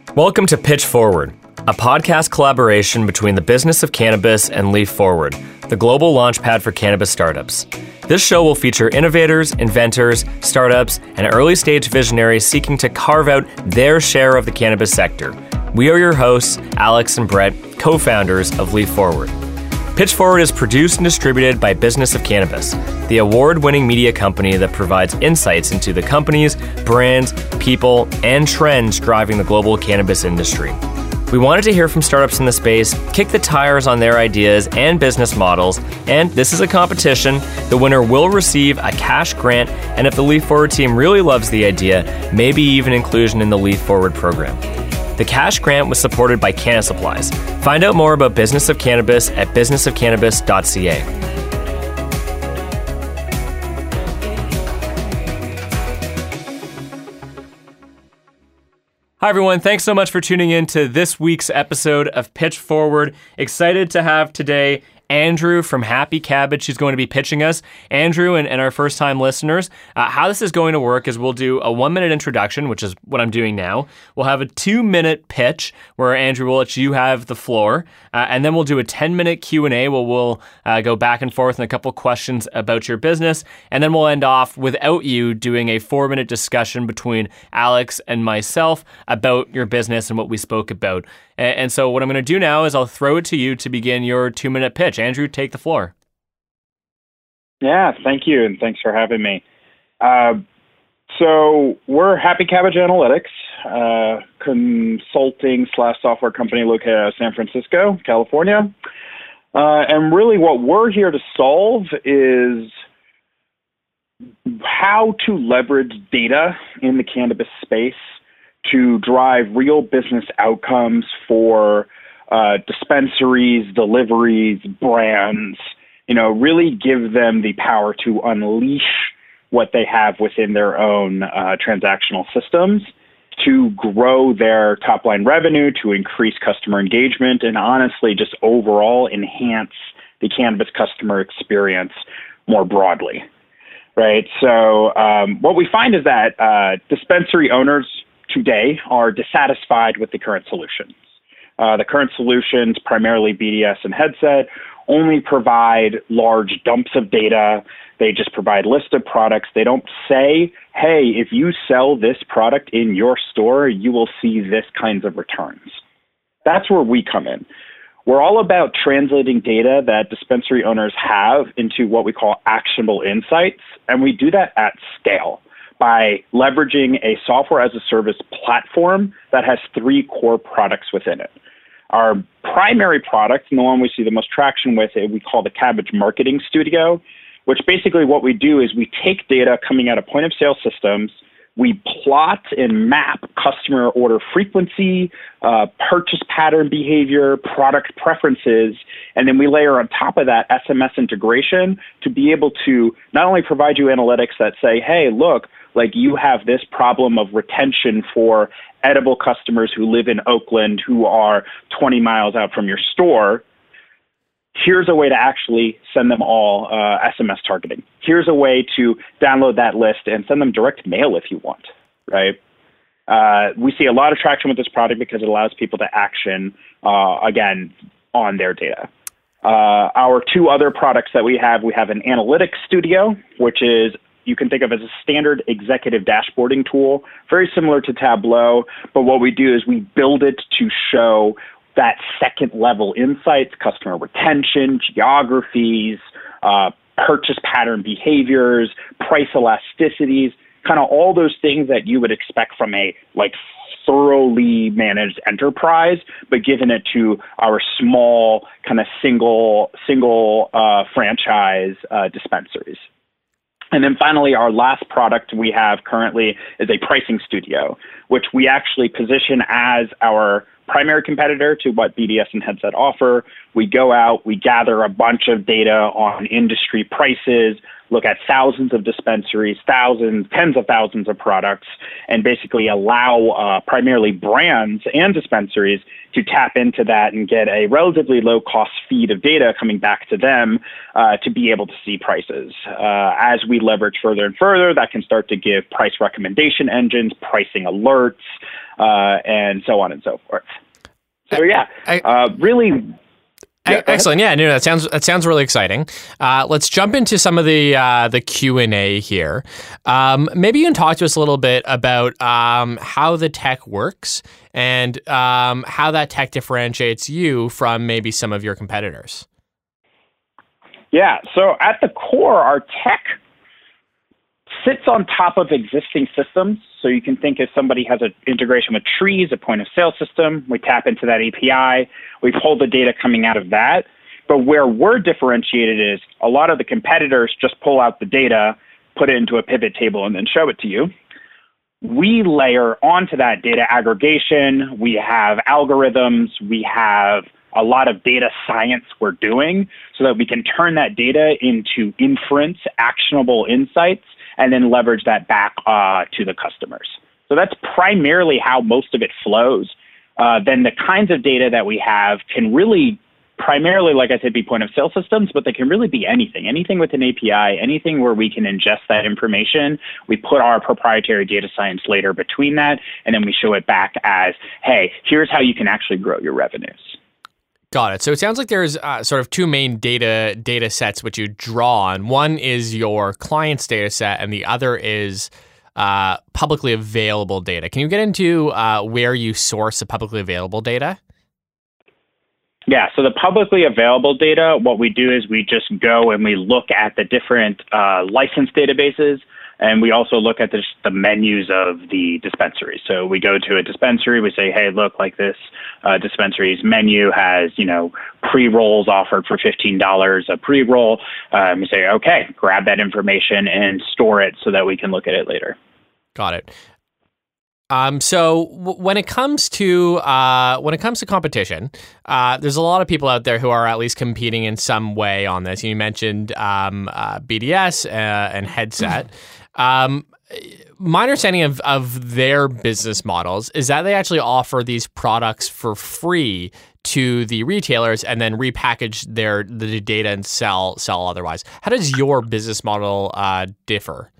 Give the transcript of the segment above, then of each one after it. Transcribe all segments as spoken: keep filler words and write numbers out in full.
Welcome to Pitch Forward, a podcast collaboration between the business of cannabis and Leaf Forward, the global launchpad for cannabis startups. This show will feature innovators, inventors, startups, and early-stage visionaries seeking to carve out their share of the cannabis sector. We are your hosts, Alex and Brett, co-founders of Leaf Forward. Pitch Forward is produced and distributed by Business of Cannabis, the award-winning media company that provides insights into the companies, brands, people, and trends driving the global cannabis industry. We wanted to hear from startups in the space, kick the tires on their ideas and business models, and this is a competition. The winner will receive a cash grant, and if the Leaf Forward team really loves the idea, maybe even inclusion in the Leaf Forward program. The cash grant was supported by Canna Supplies. Find out more about Business of Cannabis at business of cannabis dot c a. Hi, everyone. Thanks so much for tuning in to this week's episode of Pitch Forward. Excited to have today Andrew from Happy Cabbage. He's going to be pitching us. Andrew and, and our first-time listeners, uh, how this is going to work is we'll do a one-minute introduction, which is what I'm doing now. We'll have a two-minute pitch where Andrew will let you have the floor, uh, and then we'll do a ten-minute Q and A where we'll uh, go back and forth and a couple questions about your business, and then we'll end off without you doing a four-minute discussion between Alex and myself about your business and what we spoke about. And, and so what I'm going to do now is I'll throw it to you to begin your two-minute pitch. Andrew, take the floor. Yeah, thank you, and thanks for having me. Uh, so we're Happy Cabbage Analytics, uh, consulting slash software company located out of San Francisco, California. Uh, and really what we're here to solve is how to leverage data in the cannabis space to drive real business outcomes for uh, dispensaries, deliveries, brands, you know, really give them the power to unleash what they have within their own uh, transactional systems to grow their top-line revenue, to increase customer engagement, and honestly just overall enhance the cannabis customer experience more broadly, right? So um, what we find is that uh, dispensary owners today are dissatisfied with the current solutions. Uh, the current solutions, primarily B D S and Headset, only provide large dumps of data. They just provide lists of products. They don't say, hey, if you sell this product in your store, you will see this kinds of returns. That's where we come in. We're all about translating data that dispensary owners have into what we call actionable insights, and we do that at scale by leveraging a software as a service platform that has three core products within it. Our primary product, and the one we see the most traction with, we call the Cabbage Marketing Studio, which basically what we do is we take data coming out of point of sale systems, we plot and map customer order frequency, uh, purchase pattern behavior, product preferences, and then we layer on top of that S M S integration to be able to not only provide you analytics that say, hey, look, like you have this problem of retention for edible customers who live in Oakland who are twenty miles out from your store. Here's a way to actually send them all uh, S M S targeting. Here's a way to download that list and send them direct mail if you want, right? Uh, we see a lot of traction with this product because it allows people to action, uh, again, on their data. Uh, our two other products that we have, we have an Analytics Studio, which is you can think of as a standard executive dashboarding tool, very similar to Tableau, but what we do is we build it to show that second level insights, customer retention, geographies, uh, purchase pattern behaviors, price elasticities, kind of all those things that you would expect from a like thoroughly managed enterprise, but given it to our small kind of single, single uh, franchise uh, dispensaries. And then finally, our last product we have currently is a Pricing Studio, which we actually position as our primary competitor to what B D S and Headset offer. We go out, we gather a bunch of data on industry prices, look at thousands of dispensaries, thousands, tens of thousands of products, and basically allow uh, primarily brands and dispensaries to tap into that and get a relatively low-cost feed of data coming back to them uh, to be able to see prices. Uh, as we leverage further and further, that can start to give price recommendation engines, pricing alerts, uh, and so on and so forth. So yeah, I, uh, really... Yeah, excellent. Yeah, no, that sounds that sounds really exciting. Uh, let's jump into some of the uh, the Q and A here. Um, maybe you can talk to us a little bit about um, how the tech works and um, how that tech differentiates you from maybe some of your competitors. Yeah. So at the core, our tech sits on top of existing systems. So you can think if somebody has an integration with Trees, a point of sale system, we tap into that A P I, we pull the data coming out of that. But where we're differentiated is a lot of the competitors just pull out the data, put it into a pivot table, and then show it to you. We layer onto that data aggregation. We have algorithms. We have a lot of data science we're doing so that we can turn that data into inference, actionable insights, and then leverage that back uh, to the customers. So that's primarily how most of it flows. Uh, then the kinds of data that we have can really primarily, like I said, be point of sale systems, but they can really be anything, anything with an A P I, anything where we can ingest that information. We put our proprietary data science layer between that, and then we show it back as, hey, here's how you can actually grow your revenues. Got it. So it sounds like there's uh, sort of two main data data sets which you draw on. One is your client's data set, and the other is uh, publicly available data. Can you get into uh, where you source the publicly available data? Yeah, so the publicly available data, what we do is we just go and we look at the different uh, license databases, and we also look at the, the menus of the dispensary. So we go to a dispensary, we say, hey, look, like this uh, dispensary's menu has, you know, pre-rolls offered for fifteen dollars a pre-roll. Um, we say, okay, grab that information and store it so that we can look at it later. Got it. Um, so w- when it comes to uh, when it comes to competition, uh, there's a lot of people out there who are at least competing in some way on this. You mentioned um, uh, B D S uh, and Headset. Um, my understanding of, of their business models is that they actually offer these products for free to the retailers and then repackage their the data and sell sell otherwise. How does your business model uh, differ?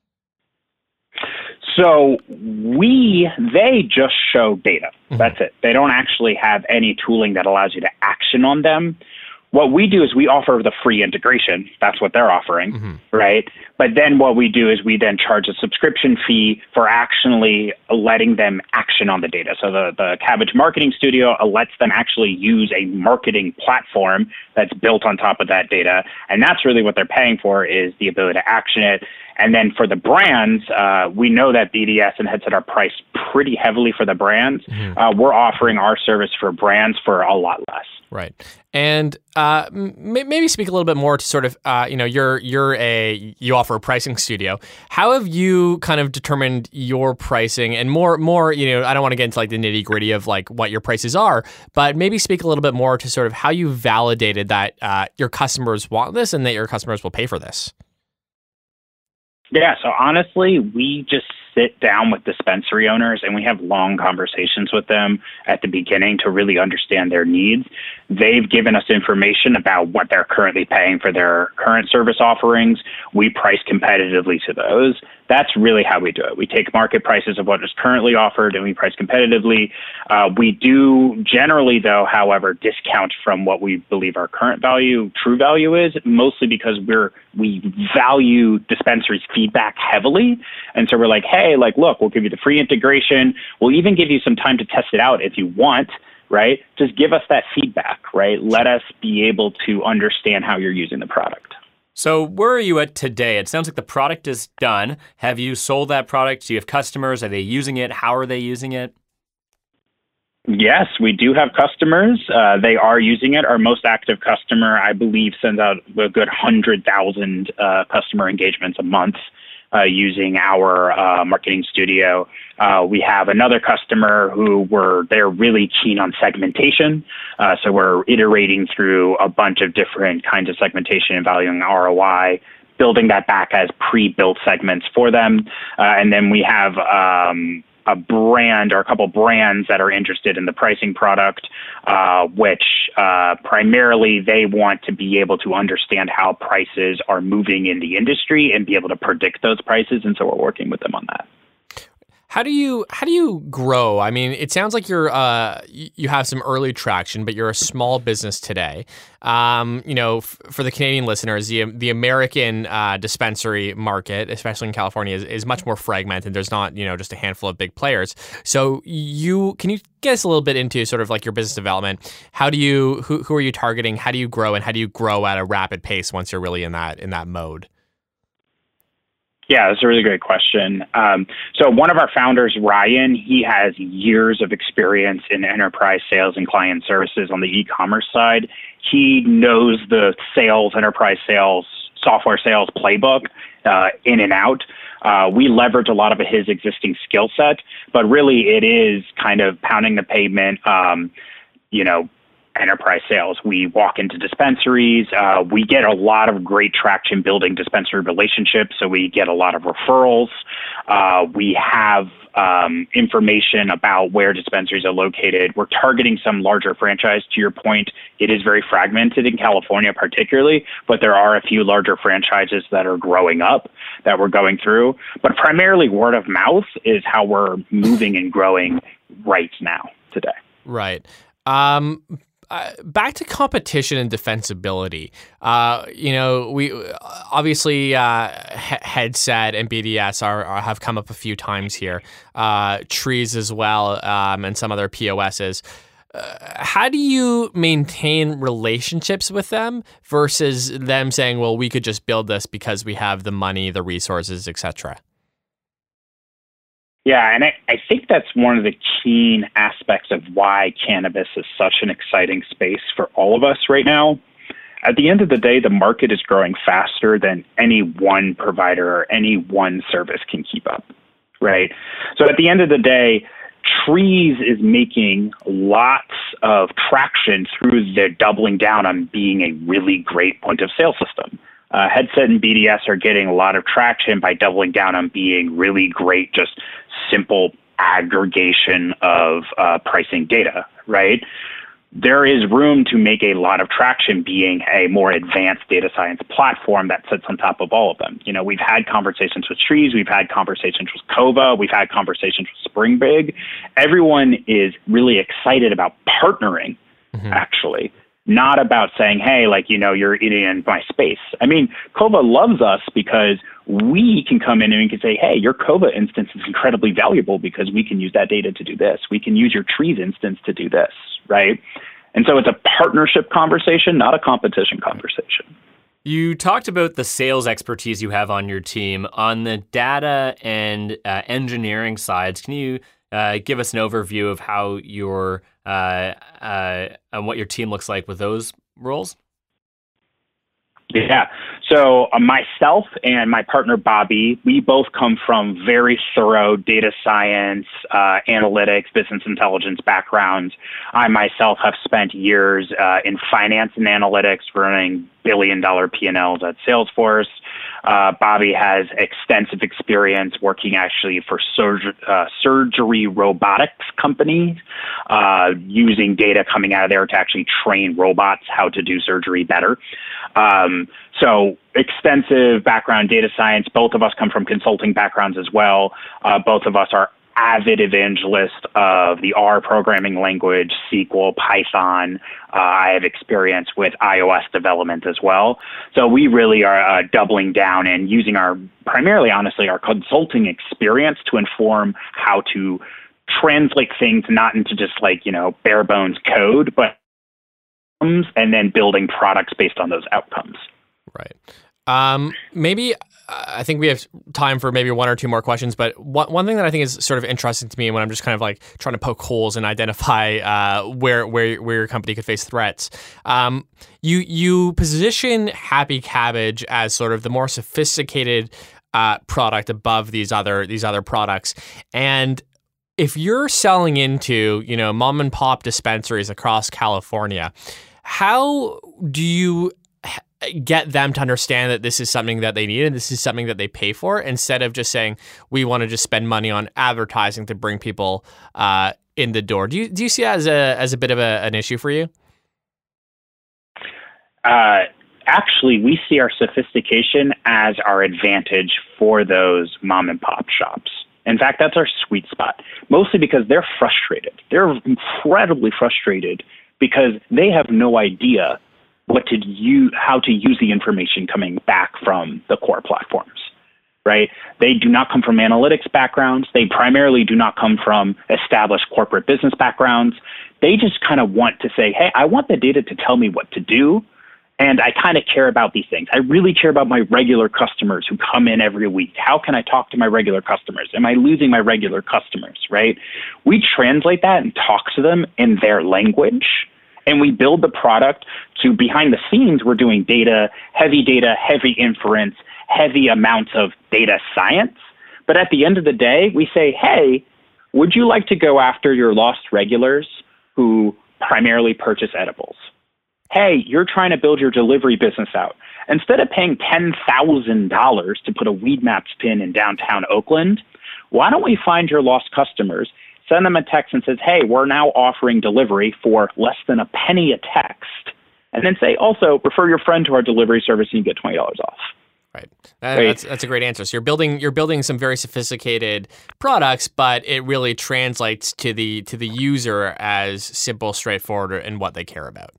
So we, they just show data. Mm-hmm. That's it. They don't actually have any tooling that allows you to action on them. What we do is we offer the free integration. That's what they're offering, mm-hmm. right? But then what we do is we then charge a subscription fee for actually letting them action on the data. So the, the Kabbage Marketing Studio lets them actually use a marketing platform that's built on top of that data. And that's really what they're paying for, is the ability to action it. And then for the brands, uh, we know that B D S and Headset are priced pretty heavily for the brands. Mm-hmm. Uh, we're offering our service for brands for a lot less. Right. And uh, m- maybe speak a little bit more to sort of, uh, you know, you're you're a you offer a pricing studio. How have you kind of determined your pricing, and more more, you know, I don't want to get into like the nitty gritty of like what your prices are, but maybe speak a little bit more to sort of how you validated that uh, your customers want this and that your customers will pay for this. Yeah, so honestly, we just sit down with dispensary owners and we have long conversations with them at the beginning to really understand their needs. They've given us information about what they're currently paying for their current service offerings. We price competitively to those. That's really how we do it. We take market prices of what is currently offered and we price competitively. Uh, we do generally, though, however, discount from what we believe our current value, true value is, mostly because we're we value dispensaries' feedback heavily. And so we're like, hey, like, look, we'll give you the free integration. We'll even give you some time to test it out if you want, right? Just give us that feedback, right? Let us be able to understand how you're using the product. So where are you at today? It sounds like the product is done. Have you sold that product? Do you have customers? Are they using it? How are they using it? Yes, we do have customers. Uh, they are using it. Our most active customer, I believe, sends out a good one hundred thousand uh, customer engagements a month uh, using our uh, marketing studio. Uh, we have another customer who were they're really keen on segmentation. Uh, so we're iterating through a bunch of different kinds of segmentation and valuing R O I building that back as pre-built segments for them. Uh, and then we have um, a brand or a couple brands that are interested in the pricing product, uh, which uh, primarily they want to be able to understand how prices are moving in the industry and be able to predict those prices. And so we're working with them on that. How do you how do you grow? I mean, it sounds like you're uh, you have some early traction, but you're a small business today. Um, you know, f- for the Canadian listeners, the the American uh, dispensary market, especially in California, is, is much more fragmented. There's not you know just a handful of big players. So you can you get us a little bit into sort of like your business development? How do you who who are you targeting? How do you grow, and how do you grow at a rapid pace once you're really in that in that mode? Yeah, that's a really great question. Um, so one of our founders, Ryan, he has years of experience in enterprise sales and client services on the e-commerce side. He knows the sales, enterprise sales, software sales playbook uh, in and out. Uh, we leverage a lot of his existing skill set, but really it is kind of pounding the pavement, um, you know, enterprise sales. We walk into dispensaries. Uh, we get a lot of great traction building dispensary relationships. So we get a lot of referrals. Uh, we have um, information about where dispensaries are located. We're targeting some larger franchise. To your point, it is very fragmented in California particularly, but there are a few larger franchises that are growing up that we're going through. But primarily word of mouth is how we're moving and growing right now today. Right. Um, Uh, back to competition and defensibility. Uh, you know, we obviously uh, he- Headset and B D S are, are have come up a few times here. Uh, Trees as well, um, and some other P O Ss. Uh, how do you maintain relationships with them versus them saying, "Well, we could just build this because we have the money, the resources, et cetera" Yeah, and I, I think that's one of the key aspects of why cannabis is such an exciting space for all of us right now. At the end of the day, the market is growing faster than any one provider or any one service can keep up, right? So at the end of the day, Trees is making lots of traction through their doubling down on being a really great point of sale system. Uh, Headset and B D S are getting a lot of traction by doubling down on being really great, just simple aggregation of uh, pricing data, right? There is room to make a lot of traction being a more advanced data science platform that sits on top of all of them. You know, we've had conversations with Trees, we've had conversations with Cova, we've had conversations with Springbig. Everyone is really excited about partnering, mm-hmm. actually. Not about saying, hey, like, you know, you're eating in my space. I mean, Cova loves us because we can come in and we can say, hey, your Cova instance is incredibly valuable because we can use that data to do this. We can use your Trees instance to do this, right? And so it's a partnership conversation, not a competition conversation. You talked about the sales expertise you have on your team. On the data and uh, engineering sides, can you uh, give us an overview of how your uh, uh, and what your team looks like with those roles? Yeah. So uh, myself and my partner, Bobby, we both come from very thorough data science, uh, analytics, business intelligence backgrounds. I myself have spent years uh, in finance and analytics, running billion dollar P and Ls at Salesforce. Uh, Bobby has extensive experience working actually for surg- uh, surgery robotics companies, uh, using data coming out of there to actually train robots how to do surgery better. Um, so extensive background data science. Both of us come from consulting backgrounds as well. Uh, both of us are avid evangelists of the R programming language, S Q L, Python. Uh, I have experience with iOS development as well. So we really are uh, doubling down and using our, primarily, honestly, our consulting experience to inform how to translate things not into just like, you know, bare bones code, but and then building products based on those outcomes. Right. Um, maybe I think we have time for maybe one or two more questions, but one, one thing that I think is sort of interesting to me when I'm just kind of like trying to poke holes and identify uh, where where where your company could face threats. Um, you you position Happy Cabbage as sort of the more sophisticated uh, product above these other these other products, and if you're selling into, you know, mom and pop dispensaries across California, how do you get them to understand that this is something that they need and this is something that they pay for, instead of just saying, we want to just spend money on advertising to bring people uh, in the door. Do you do you see that as a as a bit of a, an issue for you? Uh, actually, we see our sophistication as our advantage for those mom and pop shops. In fact, that's our sweet spot, mostly because they're frustrated. They're incredibly frustrated because they have no idea what to use, how to use the information coming back from the core platforms, right? They do not come from analytics backgrounds. They primarily do not come from established corporate business backgrounds. They just kind of want to say, hey, I want the data to tell me what to do, and I kind of care about these things. I really care about my regular customers who come in every week. How can I talk to my regular customers? Am I losing my regular customers, right? We translate that and talk to them in their language, and we build the product to, behind the scenes, we're doing data, heavy data, heavy inference, heavy amounts of data science. But at the end of the day, we say, hey, would you like to go after your lost regulars who primarily purchase edibles? Hey, you're trying to build your delivery business out. Instead of paying ten thousand dollars to put a Weedmaps pin in downtown Oakland, why don't we find your lost customers, send them a text and says, hey, we're now offering delivery for less than a penny a text. And then say, also, refer your friend to our delivery service and you get twenty dollars off. Right. That, right. That's that's a great answer. So you're building you're building some very sophisticated products, but it really translates to the to the user as simple, straightforward, and what they care about.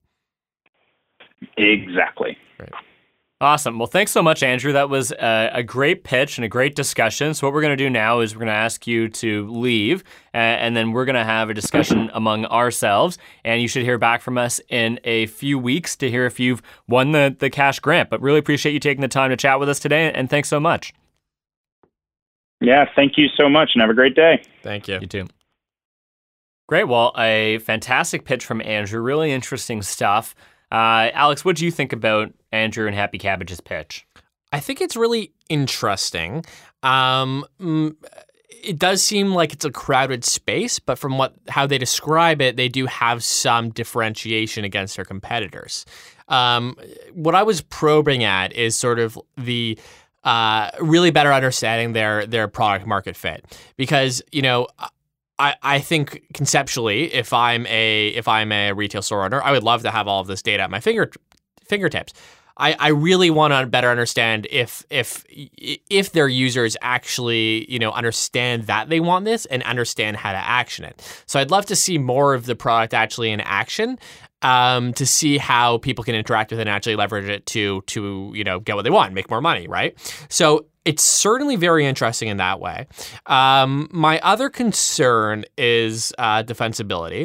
Exactly. Right. Awesome. Well, thanks so much, Andrew. That was a, a great pitch and a great discussion. So what we're going to do now is we're going to ask you to leave, uh, and then we're going to have a discussion among ourselves. And you should hear back from us in a few weeks to hear if you've won the, the cash grant. But really appreciate you taking the time to chat with us today, and thanks so much. Yeah, thank you so much, and have a great day. Thank you. You too. Great. Well, a fantastic pitch from Andrew. Really interesting stuff. Uh, Alex, what do you think about Andrew and Happy Cabbage's pitch? I think it's really interesting. Um, it does seem like it's a crowded space, but from what how they describe it, they do have some differentiation against their competitors. Um, what I was probing at is sort of the uh, really better understanding their their product market fit, because you know. I, I think conceptually, if I'm a if I'm a retail store owner, I would love to have all of this data at my finger fingertips. I, I really want to better understand if if if their users actually you know understand that they want this and understand how to action it. So I'd love to see more of the product actually in action, um, to see how people can interact with it and actually leverage it to to you know get what they want, make more money, right? So. It's certainly very interesting in that way. Um, my other concern is uh, defensibility,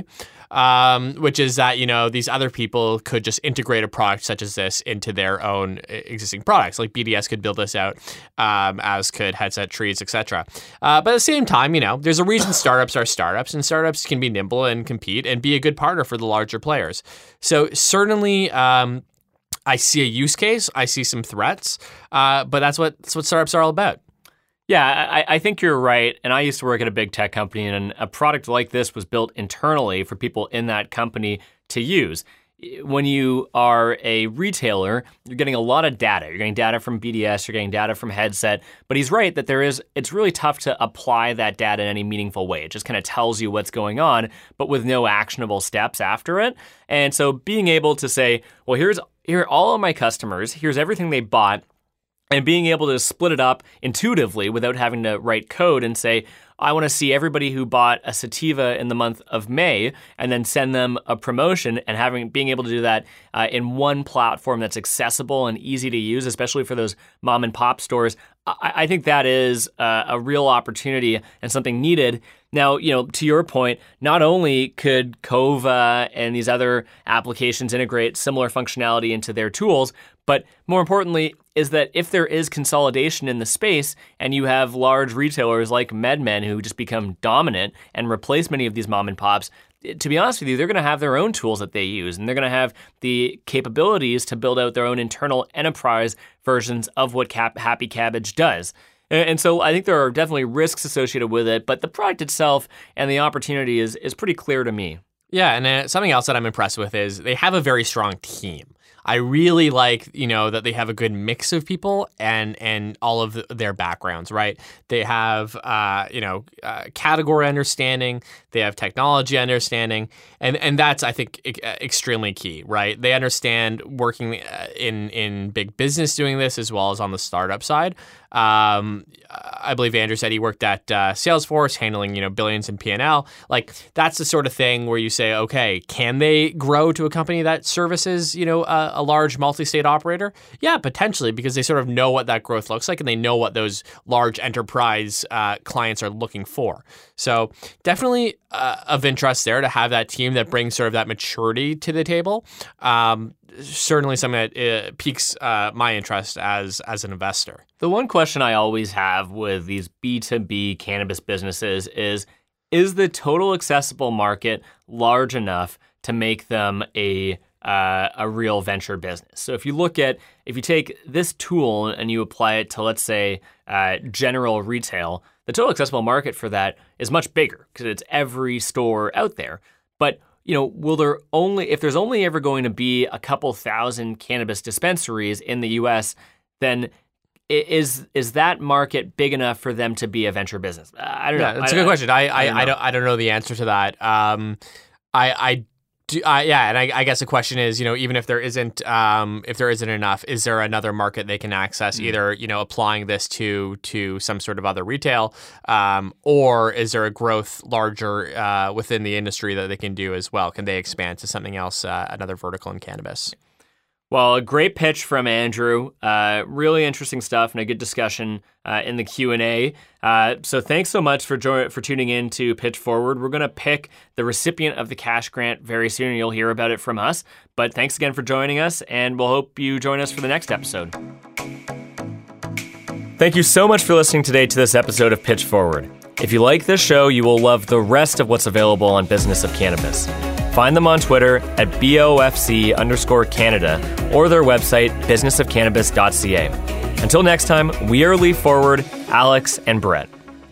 um, which is that, you know, these other people could just integrate a product such as this into their own existing products. Like B D S could build this out, um, as could Headset Trees, et cetera. Uh, but at the same time, you know, there's a reason startups are startups, and startups can be nimble and compete and be a good partner for the larger players. So certainly, um, I see a use case. I see some threats, uh, but that's what that's what startups are all about. Yeah, I, I think you're right. And I used to work at a big tech company, and a product like this was built internally for people in that company to use. When you are a retailer, you're getting a lot of data. You're getting data from B D S, you're getting data from Headset. But he's right that there is. It's really tough to apply that data in any meaningful way. It just kind of tells you what's going on, but with no actionable steps after it. And so being able to say, well, here's here are all of my customers, here's everything they bought, and being able to split it up intuitively without having to write code and say, I want to see everybody who bought a sativa in the month of May, and then send them a promotion, and having being able to do that uh, in one platform that's accessible and easy to use, especially for those mom and pop stores. I, I think that is uh, a real opportunity and something needed. Now, you know, to your point, not only could Cova and these other applications integrate similar functionality into their tools, but more importantly is that if there is consolidation in the space and you have large retailers like MedMen who just become dominant and replace many of these mom and pops, to be honest with you, they're going to have their own tools that they use, and they're going to have the capabilities to build out their own internal enterprise versions of what Cap- Happy Cabbage does. And so I think there are definitely risks associated with it, but the product itself and the opportunity is is pretty clear to me. Yeah, and uh, something else that I'm impressed with is they have a very strong team. I really like, you know, that they have a good mix of people and and all of the, their backgrounds, right? They have, uh, you know, uh, category understanding. They have technology understanding. And and that's, I think, e- extremely key, right? They understand working in, in big business doing this as well as on the startup side. Um, I believe Andrew said he worked at uh, Salesforce handling, you know, billions in P and L. Like, that's the sort of thing where you say, okay, can they grow to a company that services, you know, a, a large multi-state operator? Yeah, potentially, because they sort of know what that growth looks like and they know what those large enterprise uh, clients are looking for. So definitely uh, of interest there to have that team that brings sort of that maturity to the table. Um, certainly something that uh, piques uh, my interest as as an investor. The one question I always have with these B two B cannabis businesses is, is the total accessible market large enough to make them a uh, a real venture business? So if you look at, if you take this tool and you apply it to, let's say, uh, general retail, the total accessible market for that is much bigger because it's every store out there. But you know, will there only, if there's only ever going to be a couple thousand cannabis dispensaries in the U S, then is is that market big enough for them to be a venture business? I don't know. Yeah, that's I, a good question. I I, I, don't I don't I don't know the answer to that. Um, I I do. I, yeah, and I, I guess the question is, you know, even if there isn't um, if there isn't enough, is there another market they can access? Mm. Either, you know, applying this to to some sort of other retail, um, or is there a growth larger uh, within the industry that they can do as well? Can they expand to something else, uh, another vertical in cannabis? Well, a great pitch from Andrew. Uh, really interesting stuff and a good discussion uh, in the Q and A. Uh, so thanks so much for jo- for tuning in to Pitch Forward. We're going to pick the recipient of the cash grant very soon, and you'll hear about it from us. But thanks again for joining us, and we'll hope you join us for the next episode. Thank you so much for listening today to this episode of Pitch Forward. If you like this show, you will love the rest of what's available on Business of Cannabis. Find them on Twitter at B O F C underscore Canada or their website, business of cannabis dot c a. Until next time, we are Leaf Forward, Alex, and Brett.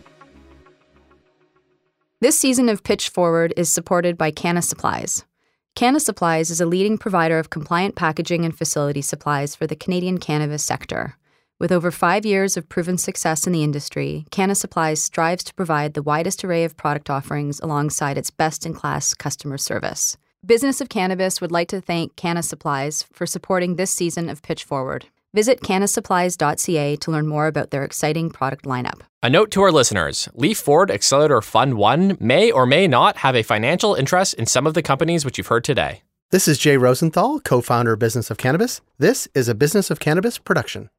This season of Pitch Forward is supported by Canna Supplies. Canna Supplies is a leading provider of compliant packaging and facility supplies for the Canadian cannabis sector. With over five years of proven success in the industry, Canna Supplies strives to provide the widest array of product offerings alongside its best-in-class customer service. Business of Cannabis would like to thank Canna Supplies for supporting this season of Pitch Forward. Visit canna supplies dot c a to learn more about their exciting product lineup. A note to our listeners, Leaf Forward Accelerator Fund one may or may not have a financial interest in some of the companies which you've heard today. This is Jay Rosenthal, co-founder of Business of Cannabis. This is a Business of Cannabis production.